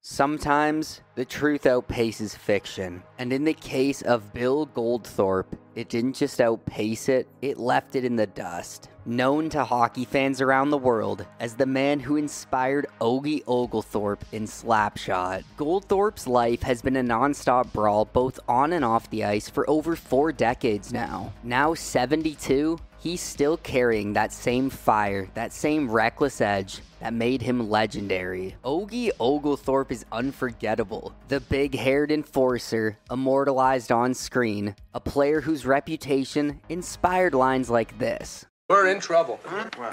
Sometimes the truth outpaces fiction, and in the case of Bill Goldthorpe, it didn't just outpace it, it left it in the dust. Known to hockey fans around the world as the man who inspired Ogie Oglethorpe in Slapshot, Goldthorpe's life has been a non-stop brawl both on and off the ice for over 4 decades now. Now 72, he's still carrying that same fire, that same reckless edge that made him legendary. Ogie Oglethorpe is unforgettable. The big-haired enforcer, immortalized on screen, a player whose reputation inspired lines like this. We're in trouble. Huh? What?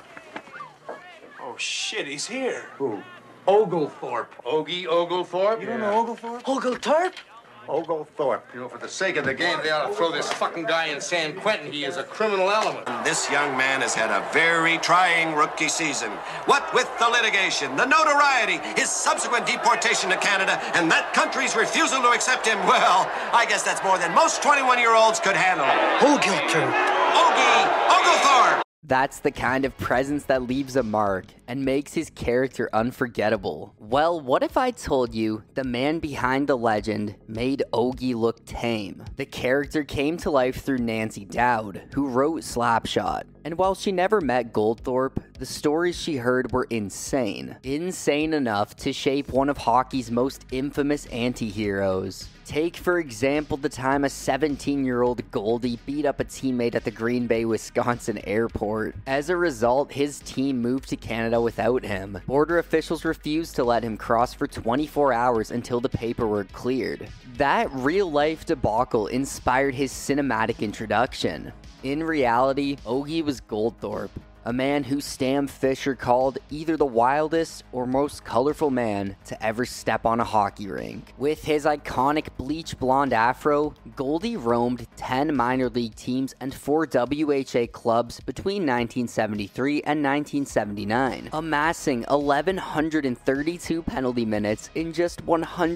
Oh, shit, he's here. Who? Oglethorpe. Ogie Oglethorpe? You don't know Oglethorpe? Oglethorpe? Oglethorpe. You know, for the sake of the game, they ought to throw this fucking guy in San Quentin. He is a criminal element. This young man has had a very trying rookie season. What with the litigation, the notoriety, his subsequent deportation to Canada, and that country's refusal to accept him, well, I guess that's more than most 21-year-olds could handle. Oglethorpe. Ogie Oglethorpe. That's the kind of presence that leaves a mark and makes his character unforgettable. Well, what if I told you the man behind the legend made Ogie look tame? The character came to life through Nancy Dowd, who wrote Slapshot. And while she never met Goldthorpe, the stories she heard were insane. Insane enough to shape one of hockey's most infamous anti-heroes. Take, for example, the time a 17-year-old Goldie beat up a teammate at the Green Bay, Wisconsin airport. As a result, his team moved to Canada without him. Border officials refused to let him cross for 24 hours until the paperwork cleared. That real-life debacle inspired his cinematic introduction. In reality, Ogie was Goldthorpe, a man who Stam Fisher called either the wildest or most colorful man to ever step on a hockey rink. With his iconic bleach blonde afro, Goldie roamed 10 minor league teams and 4 WHA clubs between 1973 and 1979, amassing 1,132 penalty minutes in just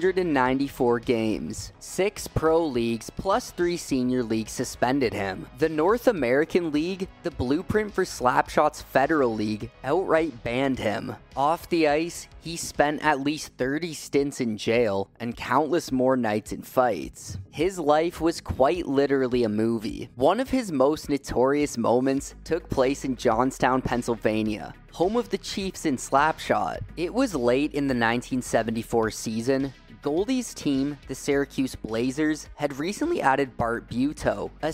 194 games. 6 pro leagues plus 3 senior leagues suspended him. The North American League, the blueprint for Slapshot's Federal League, outright banned him. Off the ice, he spent at least 30 stints in jail and countless more nights in fights. His life was quite literally a movie. One of his most notorious moments took place in Johnstown, Pennsylvania, home of the Chiefs in Slapshot. It was late in the 1974 season. Goldie's team, the Syracuse Blazers, had recently added Bart Buetow, a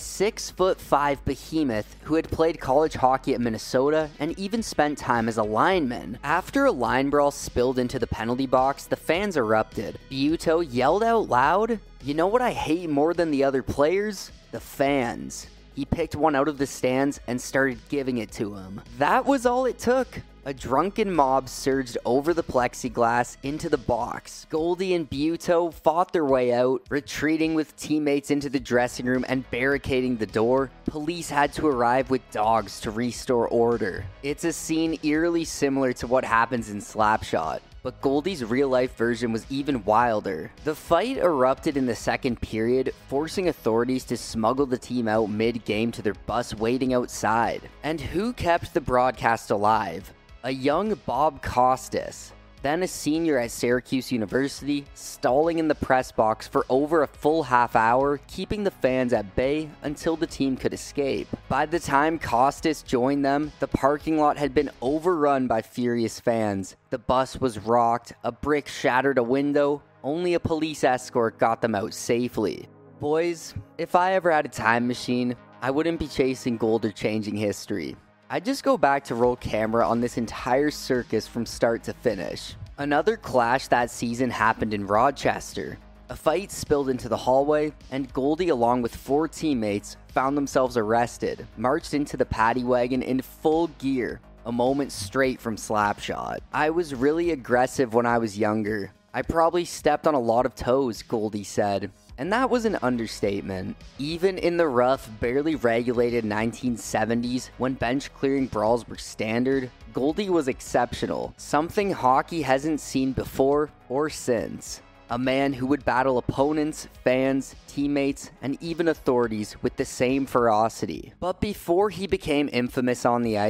6'5" behemoth who had played college hockey at Minnesota and even spent time as a lineman. After a line brawl spilled into the penalty box, the fans erupted. Buetow yelled out loud, "You know what I hate more than the other players? The fans." He picked one out of the stands and started giving it to him. That was all it took. A drunken mob surged over the plexiglass into the box. Goldie and Buetow fought their way out, retreating with teammates into the dressing room and barricading the door. Police had to arrive with dogs to restore order. It's a scene eerily similar to what happens in Slapshot, but Goldie's real-life version was even wilder. The fight erupted in the second period, forcing authorities to smuggle the team out mid-game to their bus waiting outside. And who kept the broadcast alive? A young Bob Costas, then a senior at Syracuse University, stalling in the press box for over a full half hour, keeping the fans at bay until the team could escape. By the time Costas joined them, the parking lot had been overrun by furious fans. The bus was rocked, a brick shattered a window, only a police escort got them out safely. Boys, if I ever had a time machine, I wouldn't be chasing gold or changing history. I'd just go back to roll camera on this entire circus from start to finish. Another clash that season happened in Rochester. A fight spilled into the hallway, and Goldie, along with 4 teammates, found themselves arrested, marched into the paddy wagon in full gear, a moment straight from Slapshot. "I was really aggressive when I was younger. I probably stepped on a lot of toes," Goldie said. And that was an understatement. Even in the rough, barely regulated 1970s, when bench-clearing brawls were standard, Goldie was exceptional, something hockey hasn't seen before or since. A man who would battle opponents, fans, teammates, and even authorities with the same ferocity. But before he became infamous on the ice,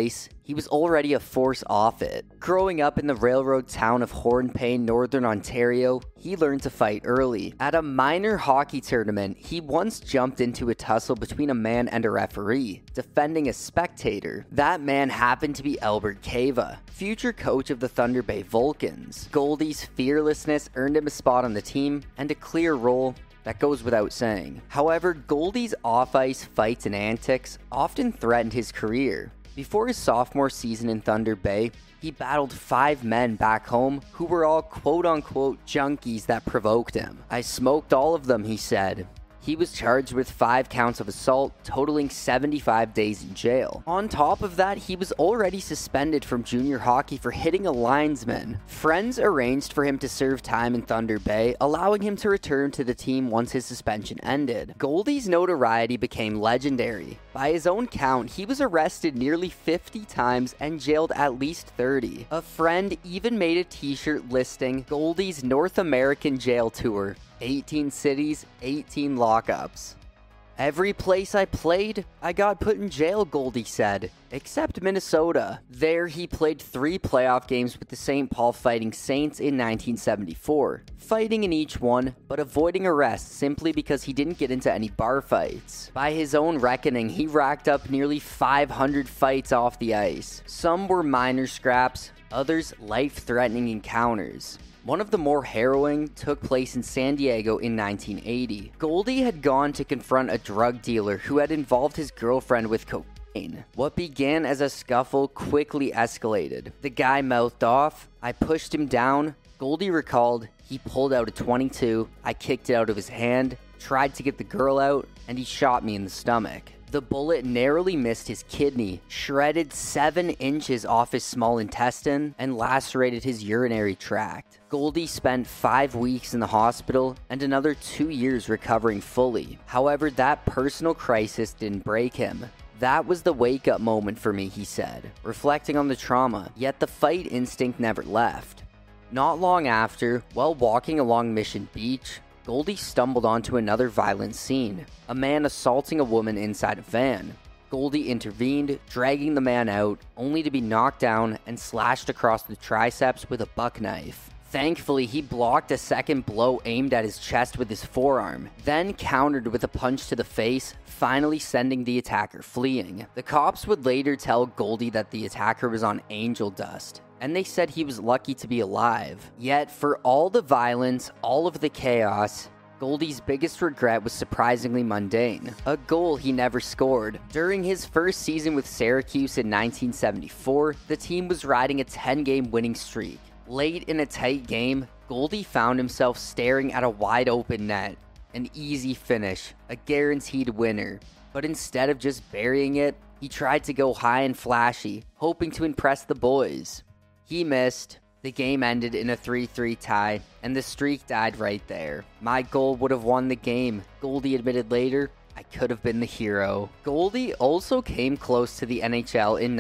he was already a force off it. Growing up in the railroad town of Hornpain, Northern Ontario, he learned to fight early. At a minor hockey tournament, he once jumped into a tussle between a man and a referee, defending a spectator. That man happened to be Albert Cava, future coach of the Thunder Bay Vulcans. Goldie's fearlessness earned him a spot on the team and a clear role. That goes without saying. However, Goldie's off-ice fights and antics often threatened his career. Before his sophomore season in Thunder Bay, he battled 5 men back home who were all quote-unquote junkies that provoked him. "I smoked all of them," he said. He was charged with 5 counts of assault, totaling 75 days in jail. On top of that, he was already suspended from junior hockey for hitting a linesman. Friends arranged for him to serve time in Thunder Bay, allowing him to return to the team once his suspension ended. Goldie's notoriety became legendary. By his own count, he was arrested nearly 50 times and jailed at least 30. A friend even made a t-shirt listing Goldie's North American jail tour. 18 cities, 18 lockups. "Every place I played, I got put in jail," Goldie said, except Minnesota. There he played 3 playoff games with the St. Paul Fighting Saints in 1974, fighting in each one, but avoiding arrest simply because he didn't get into any bar fights. By his own reckoning, he racked up nearly 500 fights off the ice. Some were minor scraps, others life-threatening encounters. One of the more harrowing took place in San Diego in 1980. Goldie had gone to confront a drug dealer who had involved his girlfriend with cocaine. What began as a scuffle quickly escalated. The guy mouthed off. "I pushed him down." Goldie recalled, "He pulled out a .22, I kicked it out of his hand, tried to get the girl out, and he shot me in the stomach." The bullet narrowly missed his kidney, shredded 7 inches off his small intestine, and lacerated his urinary tract. Goldie spent 5 weeks in the hospital and another 2 years recovering fully. However, that personal crisis didn't break him. "That was the wake-up moment for me," he said, reflecting on the trauma, yet the fight instinct never left. Not long after, while walking along Mission Beach, Goldie stumbled onto another violent scene, a man assaulting a woman inside a van. Goldie intervened, dragging the man out, only to be knocked down and slashed across the triceps with a buck knife. Thankfully, he blocked a second blow aimed at his chest with his forearm, then countered with a punch to the face, finally sending the attacker fleeing. The cops would later tell Goldie that the attacker was on angel dust, and they said he was lucky to be alive. Yet, for all the violence, all of the chaos, Goldie's biggest regret was surprisingly mundane, a goal he never scored. During his first season with Syracuse in 1974, the team was riding a 10-game winning streak. Late in a tight game, Goldie found himself staring at a wide-open net. An easy finish, a guaranteed winner. But instead of just burying it, he tried to go high and flashy, hoping to impress the boys. He missed. The game ended in a 3-3 tie, and the streak died right there. "My goal would have won the game," Goldie admitted later. "I could have been the hero." Goldie also came close to the NHL in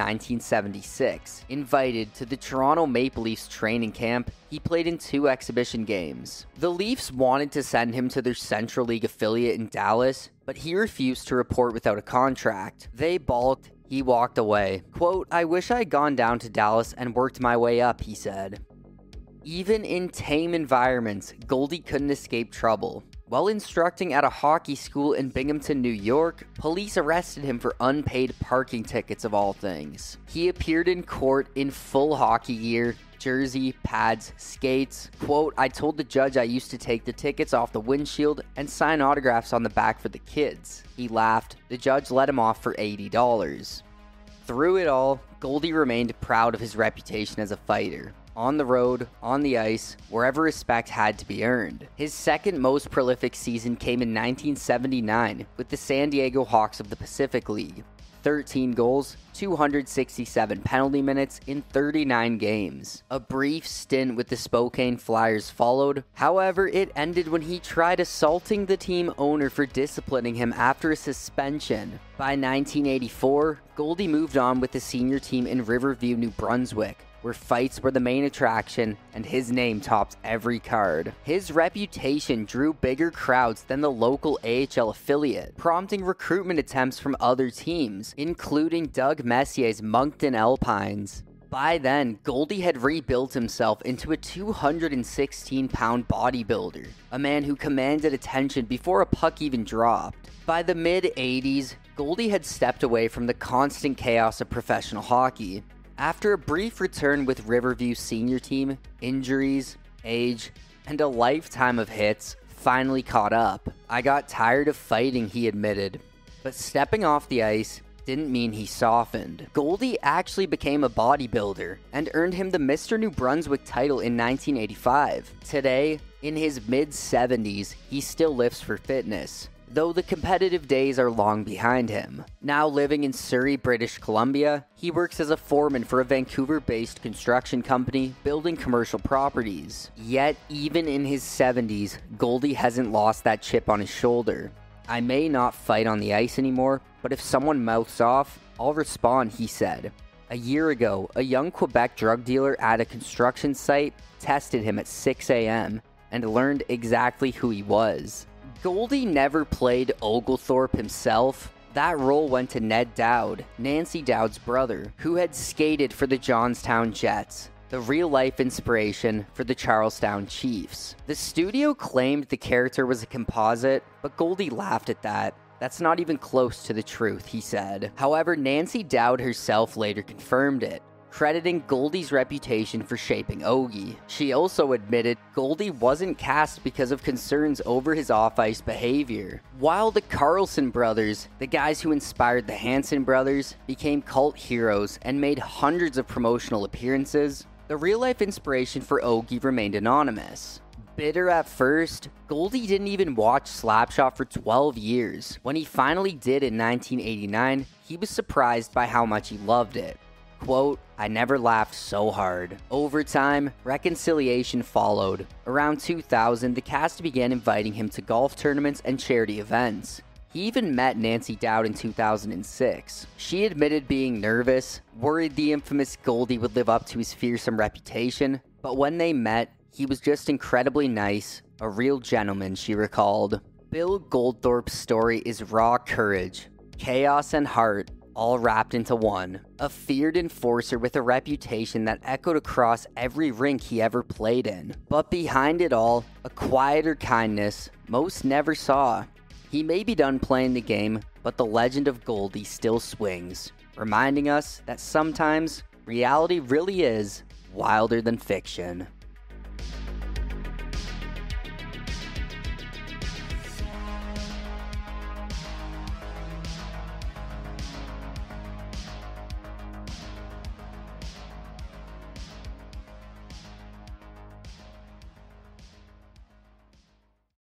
1976. Invited to the Toronto Maple Leafs training camp, he played in 2 exhibition games. The Leafs wanted to send him to their Central League affiliate in Dallas, but he refused to report without a contract. They balked. He walked away. Quote, "I wish I had gone down to Dallas and worked my way up," he said. Even in tame environments, Goldie couldn't escape trouble. While instructing at a hockey school in Binghamton, New York, police arrested him for unpaid parking tickets of all things. He appeared in court in full hockey gear, jersey, pads, skates. Quote, "I told the judge I used to take the tickets off the windshield and sign autographs on the back for the kids." He laughed. The judge let him off for $80. Through it all, Goldie remained proud of his reputation as a fighter. On the road, on the ice, wherever respect had to be earned. His second most prolific season came in 1979 with the San Diego Hawks of the Pacific League. 13 goals, 267 penalty minutes in 39 games. A brief stint with the Spokane Flyers followed. However, it ended when he tried assaulting the team owner for disciplining him after a suspension. By 1984, Goldie moved on with the senior team in Riverview, New Brunswick, where fights were the main attraction and his name topped every card. His reputation drew bigger crowds than the local AHL affiliate, prompting recruitment attempts from other teams, including Doug Messier's Moncton Alpines. By then, Goldie had rebuilt himself into a 216-pound bodybuilder, a man who commanded attention before a puck even dropped. By the mid-'80s, Goldie had stepped away from the constant chaos of professional hockey. After a brief return with Riverview senior team, injuries, age, and a lifetime of hits finally caught up. "I got tired of fighting," he admitted. But stepping off the ice didn't mean he softened. Goldie actually became a bodybuilder and earned him the Mr. New Brunswick title in 1985. Today, in his mid-70s, he still lifts for fitness, though the competitive days are long behind him. Now living in Surrey, British Columbia, he works as a foreman for a Vancouver-based construction company building commercial properties. Yet, even in his 70s, Goldie hasn't lost that chip on his shoulder. "I may not fight on the ice anymore, but if someone mouths off, I'll respond," he said. A year ago, a young Quebec drug dealer at a construction site tested him at 6 a.m. and learned exactly who he was. Goldie never played Oglethorpe himself. That role went to Ned Dowd, Nancy Dowd's brother, who had skated for the Johnstown Jets, the real-life inspiration for the Charlestown Chiefs. The studio claimed the character was a composite, but Goldie laughed at that. "That's not even close to the truth," he said. However, Nancy Dowd herself later confirmed it, crediting Goldie's reputation for shaping Ogie. She also admitted Goldie wasn't cast because of concerns over his off-ice behavior. While the Carlson brothers, the guys who inspired the Hanson brothers, became cult heroes and made hundreds of promotional appearances, the real-life inspiration for Ogie remained anonymous. Bitter at first, Goldie didn't even watch Slapshot for 12 years. When he finally did in 1989, he was surprised by how much he loved it. Quote, "I never laughed so hard." Over time, reconciliation followed. Around 2000, the cast began inviting him to golf tournaments and charity events. He even met Nancy Dowd in 2006. She admitted being nervous, worried the infamous Goldie would live up to his fearsome reputation, but when they met, he was just incredibly nice, a real gentleman, she recalled. Bill Goldthorpe's story is raw courage, chaos, and heart, all wrapped into one. A feared enforcer with a reputation that echoed across every rink he ever played in. But behind it all, a quieter kindness most never saw. He may be done playing the game, but the legend of Goldie still swings, reminding us that sometimes reality really is wilder than fiction.